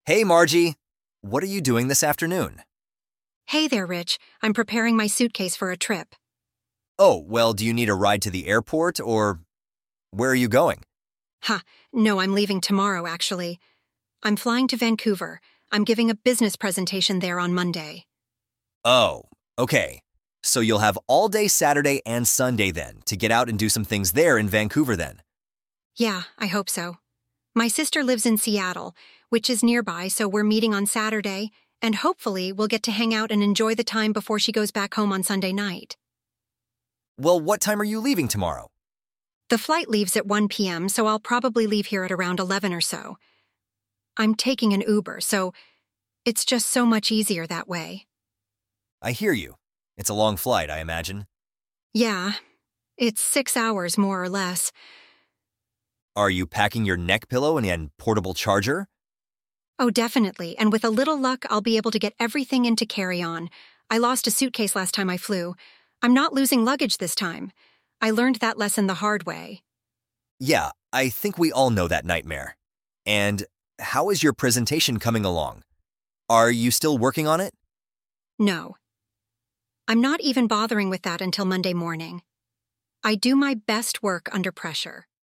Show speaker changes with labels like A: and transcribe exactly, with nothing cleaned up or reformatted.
A: Hey, Margie. What are you doing this afternoon?
B: Hey there, Rich. I'm preparing my suitcase for a trip.
A: Oh, well, do you need a ride to the airport or where are you going?
B: Ha, no, I'm leaving tomorrow, actually. I'm flying to Vancouver. I'm giving a business presentation there on Monday.
A: Oh, okay. So you'll have all day Saturday and Sunday then to get out and do some things there in Vancouver then.
B: Yeah, I hope so. My sister lives in Seattle, which is nearby, so we're meeting on Saturday, and hopefully we'll get to hang out and enjoy the time before she goes back home on Sunday night.
A: Well, what time are you leaving tomorrow?
B: The flight leaves at one p.m., so I'll probably leave here at around eleven or so. I'm taking an Uber, so it's just so much easier that way.
A: I hear you. It's a long flight, I imagine.
B: Yeah, it's six hours more or less.
A: Are you packing your neck pillow and, and portable charger?
B: Oh, definitely, and with a little luck, I'll be able to get everything into carry-on. I lost a suitcase last time I flew. I'm not losing luggage this time. I learned that lesson the hard way.
A: Yeah, I think we all know that nightmare. And how is your presentation coming along? Are you still working on it?
B: No. I'm not even bothering with that until Monday morning. I do my best work under pressure.